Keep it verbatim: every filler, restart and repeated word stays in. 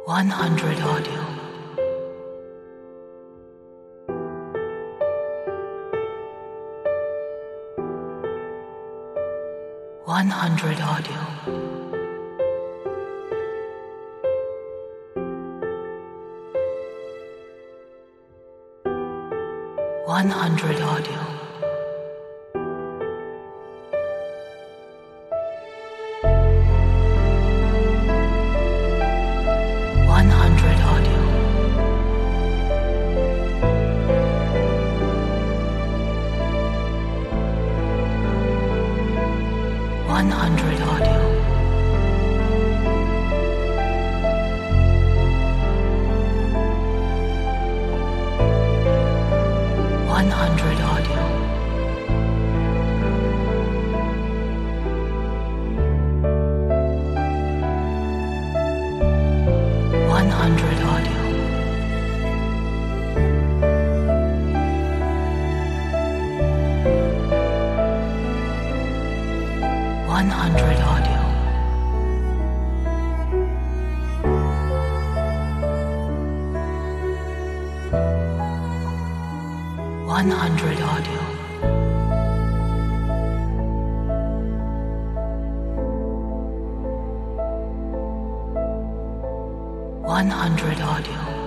one hundred audio. one hundred audio. one hundred audio. one hundred audio. one hundred audio. one hundred audio. one hundred audio. one hundred audio. one hundred audio. one hundred audio.